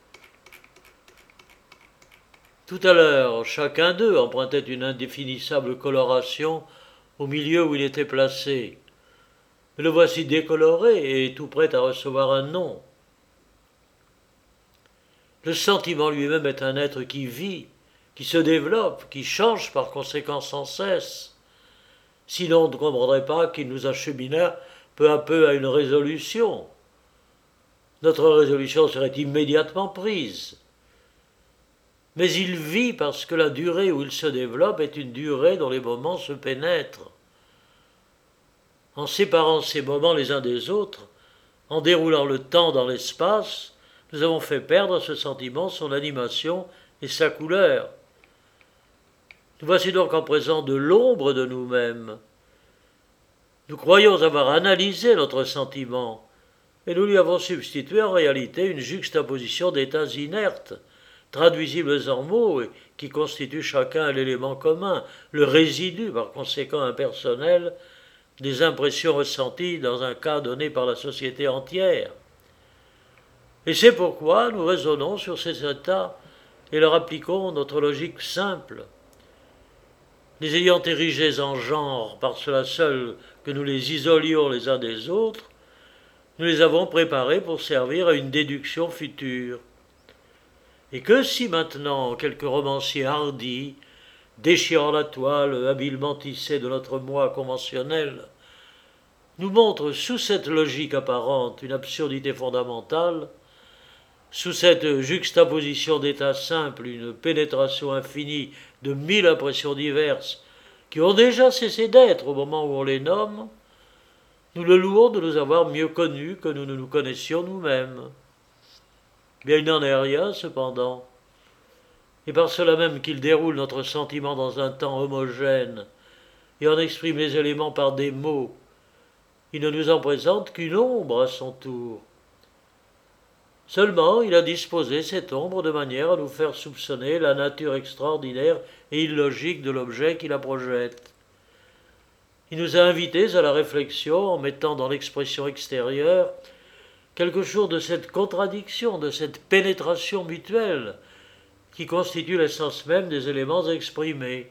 Tout à l'heure, chacun d'eux empruntait une indéfinissable coloration au milieu où il était placé. Mais le voici décoloré et tout prêt à recevoir un nom. Le sentiment lui-même est un être qui vit, qui se développe, qui change par conséquent sans cesse. Sinon, on ne comprendrait pas qu'il nous achemina peu à peu à une résolution. Notre résolution serait immédiatement prise. Mais il vit parce que la durée où il se développe est une durée dont les moments se pénètrent. En séparant ces moments les uns des autres, en déroulant le temps dans l'espace, nous avons fait perdre à ce sentiment son animation et sa couleur. Nous voici donc en présence de l'ombre de nous-mêmes. Nous croyons avoir analysé notre sentiment, et nous lui avons substitué en réalité une juxtaposition d'états inertes, traduisibles en mots et qui constituent chacun l'élément commun, le résidu par conséquent impersonnel des impressions ressenties dans un cas donné par la société entière. Et c'est pourquoi nous raisonnons sur ces états et leur appliquons notre logique simple. Les ayant érigés en genre par cela seul que nous les isolions les uns des autres, nous les avons préparés pour servir à une déduction future. Et que si maintenant quelque romancier hardi, déchirant la toile habilement tissée de notre moi conventionnel, nous montre sous cette logique apparente une absurdité fondamentale, sous cette juxtaposition d'états simples une pénétration infinie de mille impressions diverses qui ont déjà cessé d'être au moment où on les nomme, nous le louons de nous avoir mieux connus que nous ne nous connaissions nous-mêmes. Bien, il n'en est rien, cependant. Et par cela même qu'il déroule notre sentiment dans un temps homogène et en exprime les éléments par des mots, il ne nous en présente qu'une ombre à son tour. Seulement, il a disposé cette ombre de manière à nous faire soupçonner la nature extraordinaire et illogique de l'objet qui la projette. Il nous a invités à la réflexion en mettant dans l'expression extérieure quelque chose de cette contradiction, de cette pénétration mutuelle qui constitue l'essence même des éléments exprimés.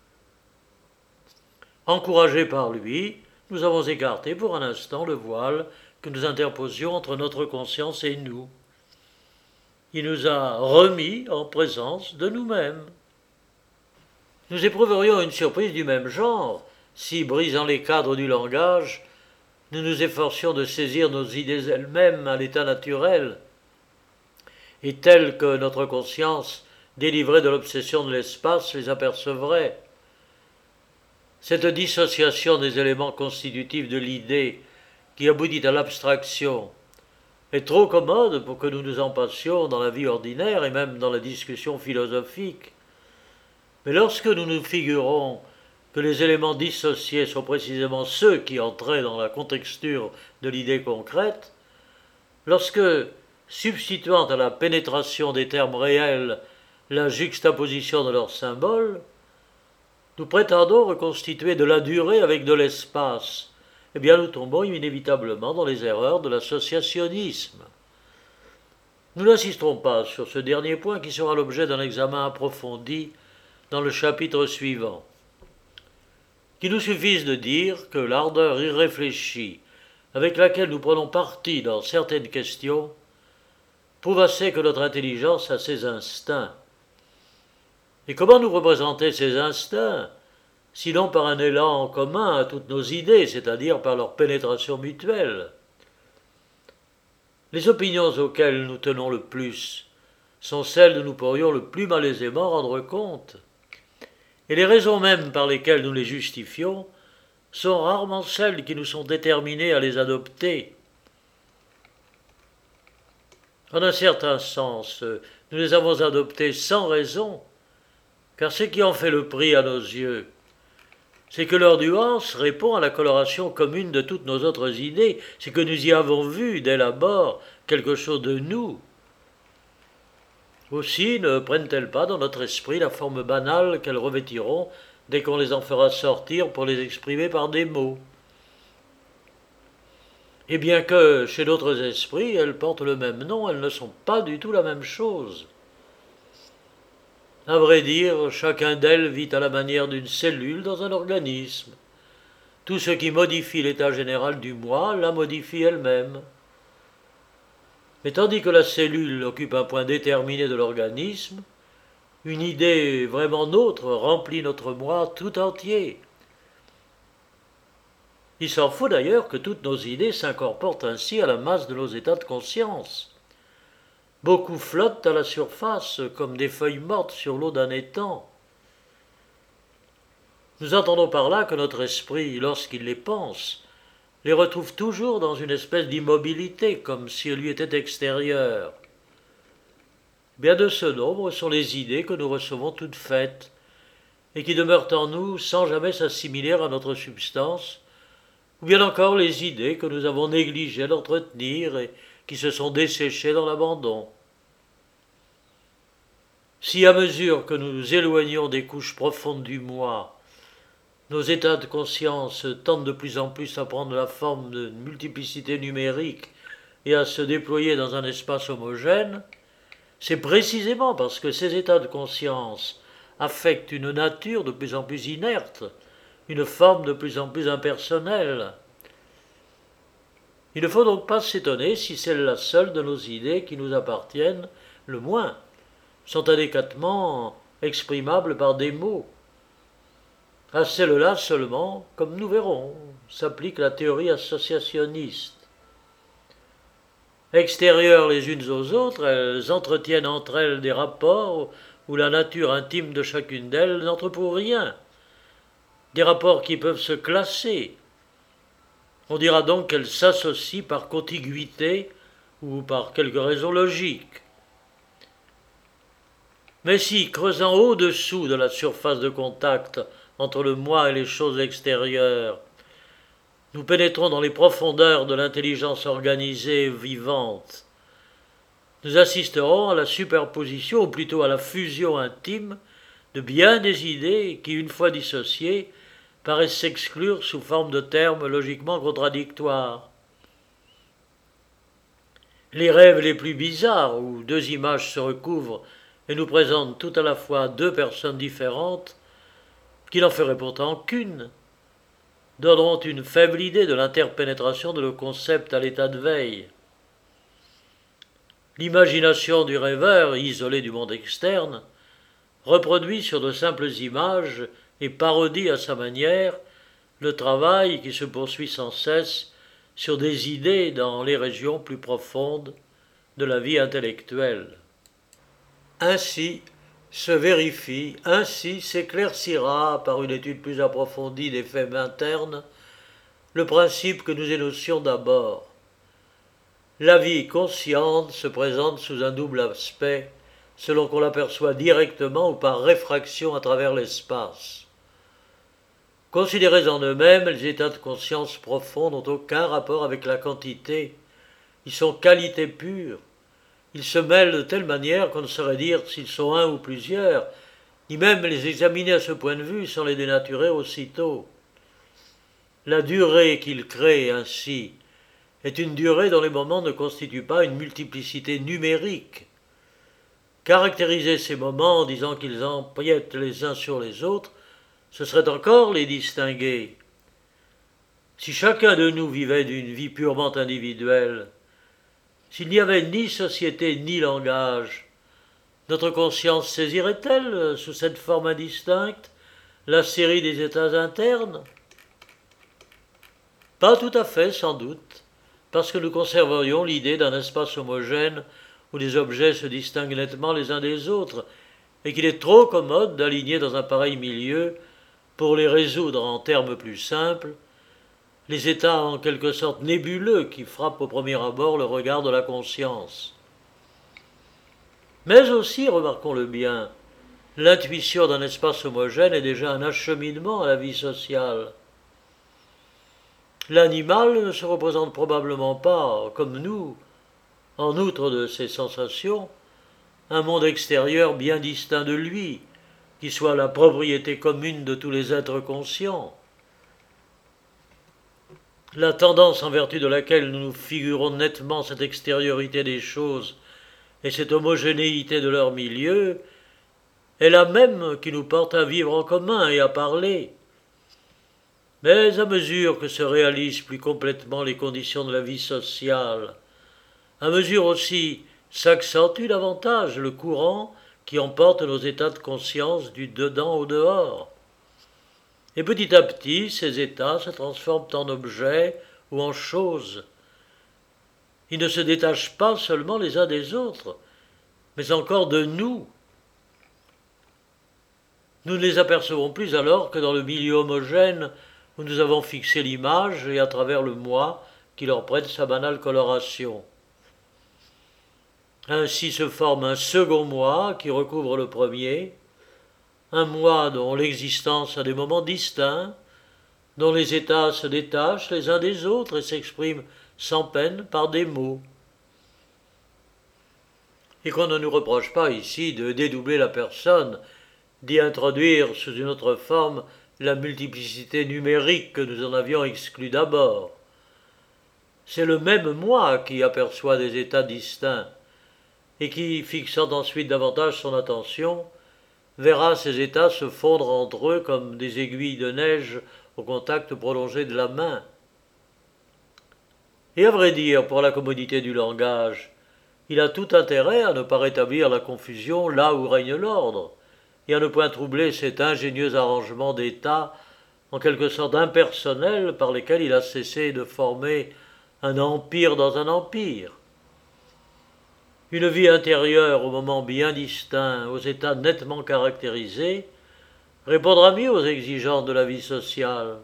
Encouragés par lui, nous avons écarté pour un instant le voile que nous interposions entre notre conscience et nous. Il nous a remis en présence de nous-mêmes. Nous éprouverions une surprise du même genre si, brisant les cadres du langage, nous nous efforcions de saisir nos idées elles-mêmes à l'état naturel, et telles que notre conscience, délivrée de l'obsession de l'espace, les apercevrait. Cette dissociation des éléments constitutifs de l'idée qui aboutit à l'abstraction est trop commode pour que nous nous en passions dans la vie ordinaire et même dans la discussion philosophique. Mais lorsque nous nous figurons que les éléments dissociés sont précisément ceux qui entraient dans la contexture de l'idée concrète, lorsque, substituant à la pénétration des termes réels la juxtaposition de leurs symboles, nous prétendons reconstituer de la durée avec de l'espace, eh bien nous tombons inévitablement dans les erreurs de l'associationnisme. Nous n'insisterons pas sur ce dernier point qui sera l'objet d'un examen approfondi dans le chapitre suivant. Qu'il nous suffise de dire que l'ardeur irréfléchie avec laquelle nous prenons parti dans certaines questions prouve assez que notre intelligence a ses instincts. Et comment nous représenter ces instincts, sinon par un élan en commun à toutes nos idées, c'est-à-dire par leur pénétration mutuelle? Les opinions auxquelles nous tenons le plus sont celles dont nous pourrions le plus malaisément rendre compte. Et les raisons mêmes par lesquelles nous les justifions sont rarement celles qui nous sont déterminées à les adopter. En un certain sens, nous les avons adoptées sans raison, car ce qui en fait le prix à nos yeux, c'est que leur nuance répond à la coloration commune de toutes nos autres idées, c'est que nous y avons vu dès l'abord quelque chose de nous. Aussi ne prennent-elles pas dans notre esprit la forme banale qu'elles revêtiront dès qu'on les en fera sortir pour les exprimer par des mots. Et bien que, chez d'autres esprits, elles portent le même nom, elles ne sont pas du tout la même chose. À vrai dire, chacun d'elles vit à la manière d'une cellule dans un organisme. Tout ce qui modifie l'état général du moi la modifie elle-même. Mais tandis que la cellule occupe un point déterminé de l'organisme, une idée vraiment nôtre remplit notre moi tout entier. Il s'en faut d'ailleurs que toutes nos idées s'incorporent ainsi à la masse de nos états de conscience. Beaucoup flottent à la surface comme des feuilles mortes sur l'eau d'un étang. Nous entendons par là que notre esprit, lorsqu'il les pense, les retrouve toujours dans une espèce d'immobilité, comme si elles lui étaient extérieures. Bien de ce nombre sont les idées que nous recevons toutes faites, et qui demeurent en nous sans jamais s'assimiler à notre substance, ou bien encore les idées que nous avons négligé d'entretenir et qui se sont desséchées dans l'abandon. Si à mesure que nous nous éloignons des couches profondes du moi, nos états de conscience tendent de plus en plus à prendre la forme de multiplicité numérique et à se déployer dans un espace homogène, c'est précisément parce que ces états de conscience affectent une nature de plus en plus inerte, une forme de plus en plus impersonnelle. Il ne faut donc pas s'étonner si celles-là seules de nos idées qui nous appartiennent le moins sont adéquatement exprimables par des mots. À celles-là seulement, comme nous verrons, s'applique la théorie associationniste. Extérieures les unes aux autres, elles entretiennent entre elles des rapports où la nature intime de chacune d'elles n'entre pour rien, des rapports qui peuvent se classer. On dira donc qu'elles s'associent par contiguïté ou par quelque raison logique. Mais si, creusant au-dessous de la surface de contact entre le moi et les choses extérieures, nous pénétrons dans les profondeurs de l'intelligence organisée et vivante, nous assisterons à la superposition, ou plutôt à la fusion intime, de bien des idées qui, une fois dissociées, paraissent s'exclure sous forme de termes logiquement contradictoires. Les rêves les plus bizarres, où deux images se recouvrent et nous présentent tout à la fois deux personnes différentes, qui n'en feraient pourtant qu'une, donneront une faible idée de l'interpénétration de le concept à l'état de veille. L'imagination du rêveur, isolé du monde externe, reproduit sur de simples images et parodie à sa manière le travail qui se poursuit sans cesse sur des idées dans les régions plus profondes de la vie intellectuelle. Ainsi se vérifie, ainsi s'éclaircira par une étude plus approfondie des faits internes le principe que nous énoncions d'abord. La vie consciente se présente sous un double aspect, selon qu'on l'aperçoit directement ou par réfraction à travers l'espace. Considérés en eux-mêmes, les états de conscience profonds n'ont aucun rapport avec la quantité. Ils sont qualité pure. Ils se mêlent de telle manière qu'on ne saurait dire s'ils sont un ou plusieurs, ni même les examiner à ce point de vue sans les dénaturer aussitôt. La durée qu'ils créent ainsi est une durée dont les moments ne constituent pas une multiplicité numérique. Caractériser ces moments en disant qu'ils empiètent les uns sur les autres, ce serait encore les distinguer. Si chacun de nous vivait d'une vie purement individuelle, s'il n'y avait ni société ni langage, notre conscience saisirait-elle, sous cette forme indistincte, la série des états internes? Pas tout à fait, sans doute, parce que nous conserverions l'idée d'un espace homogène où les objets se distinguent nettement les uns des autres, et qu'il est trop commode d'aligner dans un pareil milieu, pour les résoudre en termes plus simples, les états en quelque sorte nébuleux qui frappent au premier abord le regard de la conscience. Mais aussi, remarquons-le bien, l'intuition d'un espace homogène est déjà un acheminement à la vie sociale. L'animal ne se représente probablement pas, comme nous, en outre de ces sensations, un monde extérieur bien distinct de lui, qui soit la propriété commune de tous les êtres conscients. La tendance en vertu de laquelle nous nous figurons nettement cette extériorité des choses et cette homogénéité de leur milieu est la même qui nous porte à vivre en commun et à parler. Mais à mesure que se réalisent plus complètement les conditions de la vie sociale, à mesure aussi s'accentue davantage le courant qui emporte nos états de conscience du dedans au dehors. Et petit à petit, ces états se transforment en objets ou en choses. Ils ne se détachent pas seulement les uns des autres, mais encore de nous. Nous ne les apercevons plus alors que dans le milieu homogène où nous avons fixé l'image et à travers le moi qui leur prête sa banale coloration. Ainsi se forme un second moi qui recouvre le premier, un moi dont l'existence a des moments distincts, dont les états se détachent les uns des autres et s'expriment sans peine par des mots. Et qu'on ne nous reproche pas ici de dédoubler la personne, d'y introduire sous une autre forme la multiplicité numérique que nous en avions exclue d'abord. C'est le même moi qui aperçoit des états distincts, et qui, fixant ensuite davantage son attention, verra ces états se fondre entre eux comme des aiguilles de neige au contact prolongé de la main. Et à vrai dire, pour la commodité du langage, il a tout intérêt à ne pas rétablir la confusion là où règne l'ordre, et à ne point troubler cet ingénieux arrangement d'états, en quelque sorte impersonnels, par lesquels il a cessé de former un empire dans un empire. Une vie intérieure aux moments bien distincts, aux états nettement caractérisés, répondra mieux aux exigences de la vie sociale.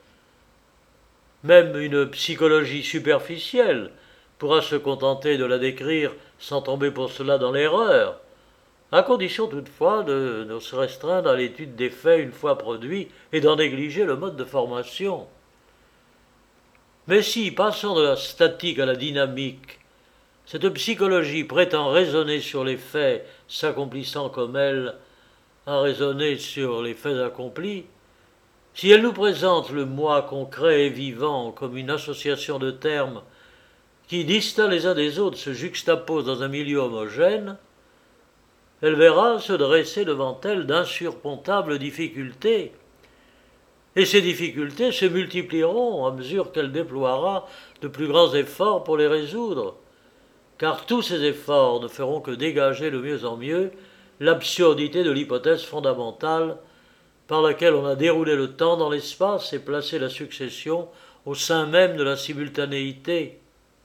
Même une psychologie superficielle pourra se contenter de la décrire sans tomber pour cela dans l'erreur, à condition toutefois de ne se restreindre à l'étude des faits une fois produits et d'en négliger le mode de formation. Mais si, passant de la statique à la dynamique, cette psychologie prétend raisonner sur les faits s'accomplissant comme elle a raisonné sur les faits accomplis, si elle nous présente le moi concret et vivant comme une association de termes qui, distincts les uns des autres, se juxtaposent dans un milieu homogène, elle verra se dresser devant elle d'insurmontables difficultés, et ces difficultés se multiplieront à mesure qu'elle déploiera de plus grands efforts pour les résoudre, car tous ces efforts ne feront que dégager de mieux en mieux l'absurdité de l'hypothèse fondamentale par laquelle on a déroulé le temps dans l'espace et placé la succession au sein même de la simultanéité.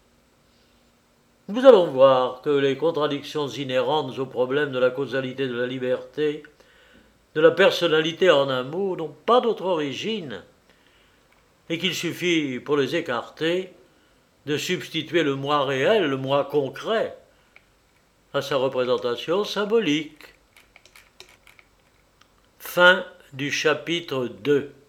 Nous allons voir que les contradictions inhérentes au problème de la causalité de la liberté, de la personnalité en un mot, n'ont pas d'autre origine, et qu'il suffit, pour les écarter, de substituer le moi réel, le moi concret, à sa représentation symbolique. Fin du chapitre deux.